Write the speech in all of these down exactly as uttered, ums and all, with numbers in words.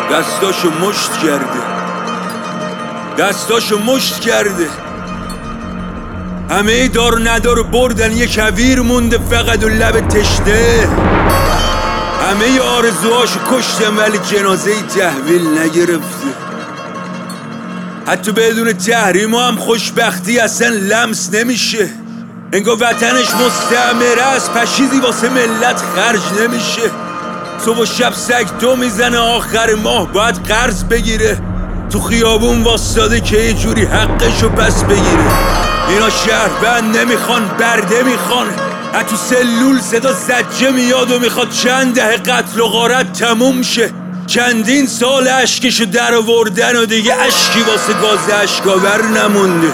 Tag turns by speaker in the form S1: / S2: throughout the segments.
S1: دستاشو مشت کرده دستاشو مشت کرده همه دار ندار بردن، یه کویر مونده فقط و لب تشنه. همه آرزوهاشو کشتن ولی جنازه ای تحویل نگرفته. حتی بدون تحریم هم خوشبختی اصلا لمس نمیشه. انگار وطنش مستعمره است، پشیزی واسه ملت خرج نمیشه. صبح و شب سگ دو میزنه، آخر ماه باید قرض بگیره. تو خیابون واسطاده که یه جوری حقشو پس بگیره. اینا شهروند نمیخوان، برده میخوان. حتی سلول صدا زجه میاد و میخواد چند دهه قتل و غارت تموم شه. چندین سال اشکشو در آوردن و دیگه اشکی واسه گاز اشکاور نمونده.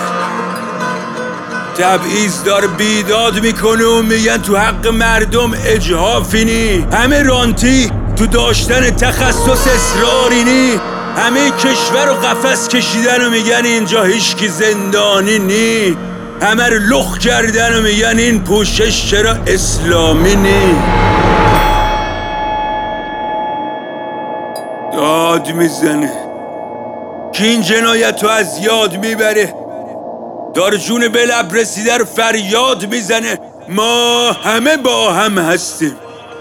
S1: تبعیض داره بیداد میکنه و میگن تو حق مردم اجحافی نی. همه رانتی تو داشتن تخصص اصراری نی. همه کشور و قفس کشیدن و میگن اینجا هیچکی زندانی نی. همه رو لخ کردن و میگن این پوشش چرا اسلامی نی. داد میزنه که این جنایت رو از یاد میبره. دار جون به لب رسیده رو فریاد میزنه. ما همه با هم هستیم.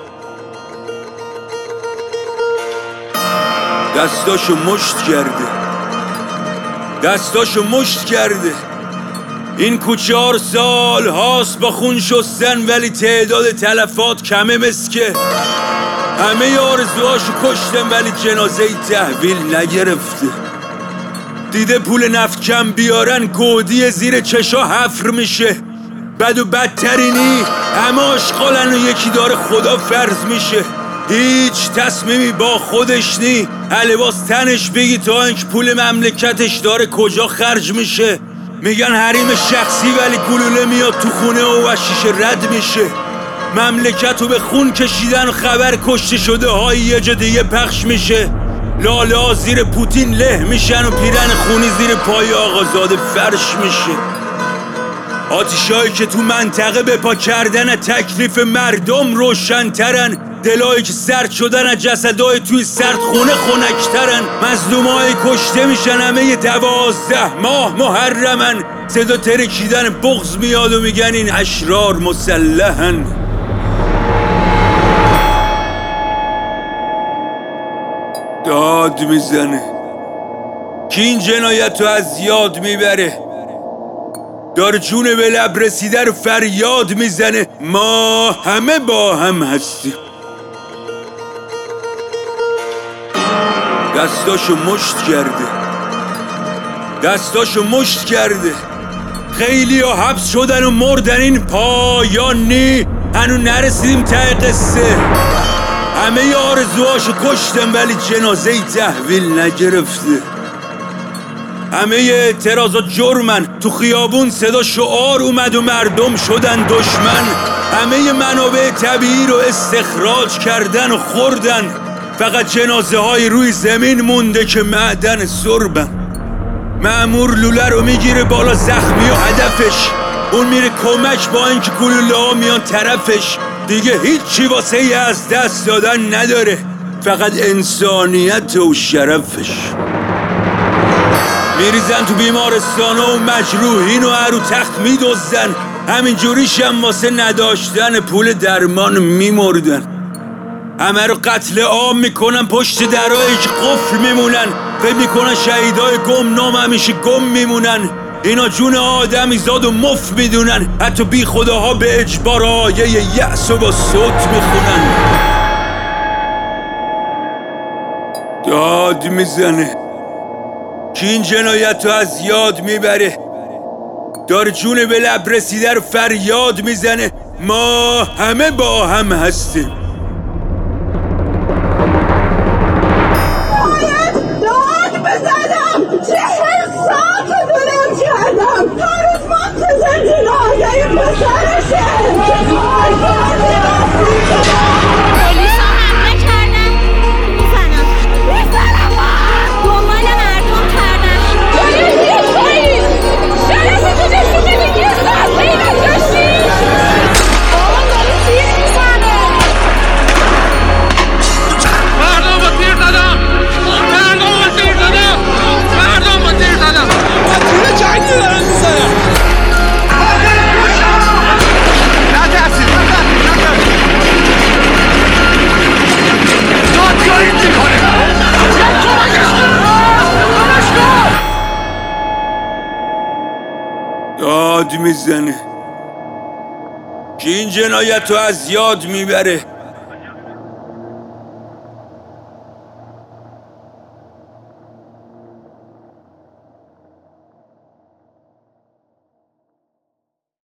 S1: دستاشو مشت کرده دستاشو مشت کرده این کوچه هار سال هاست با خون شستن، ولی تعداد تلفات کمه مسکه. همه آرزوهاشو کشتن ولی جنازه ای تحویل نگرفته. دیده پول نفت کم بیارن، گودی زیر چشا حفر میشه. بد و بدترینی همه آشغالن و یکی داره خدا فرض میشه. هیچ تصمیمی با خودش نی. لباس تنش بگی تا اینکه پول مملکتش داره کجا خرج میشه. میگن حریم شخصی ولی گلوله میاد تو خونه و وشیشه رد میشه. مملکت رو به خون کشیدن و خبر کشته شده های یه جا دیگه پخش میشه. لاله ها زیر پوتین له میشن و پیرن خونی زیر پای آقازاده فرش میشه. آتیشایی که تو منطقه به پا کردن تکلیف مردم روشن‌ترن. دلایی که سرد شدن از جسدای توی سرد خونه خنک‌ترن. مظلومای کشته میشن همه یه دوازده ماه محرمن. صدا ترکیدن بغض میاد و میگن این اشرار مسلحن. داد میزنه که این جنایت رو از یاد میبره. دار جون به لب رسیده رو فریاد میزنه. ما همه با هم هستیم. دستاشو مشت کرده دستاشو مشت کرده خیلی ها حبس شدن و مردن، این پایانی. هنو نرسیدیم ته قصه. همه آرزوهاشو کشتن ولی جنازه ای تحویل نگرفته. همه اعتراضات جرمن. تو خیابون صدا شعار اومد و مردم شدن دشمن. همه منابع طبیعی رو استخراج کردن و خوردن. فقط جنازه های روی زمین مونده که معدن سربن. مأمور لوله رو میگیره بالا زخمی و هدفش. اون میره کمک با اینکه گلوله ها میان طرفش. دیگه هیچی واسه ای از دست دادن نداره، فقط انسانیت و شرفش. میریزن تو بیمارستان و مجروحین و هر رو تخت میدوزن. همین جوریش هم واسه نداشتن پول درمان میمردن. همه رو قتل عام میکنن، پشت درایی که قفل میمونن. فکر میکنن شهیدای گمنام همیشه گم میمونن. اینا جون آدمی زاد و مف میدونن. حتی بی خداها به اجبار آیه یأس و با صوت میخونن. داد میزنه که این جنایت رو از یاد میبره. دار جون به لب رسیده رو فریاد میزنه. ما همه با هم هستیم.
S2: باید داد بزنم. چهل ساعت دارم کردم. هر روز منتظر جنازه پسرشه که کار کرده
S3: پلیس ها حمله کردن. میزنم میزنم دنبال مردم کردن.
S2: پلیس پلیس شرفتو نشون بدید. یه ساعت پیدا داشتی. بابا داره تیر میزنه.
S1: داد میزنه که این جنایت رو از یاد میبره.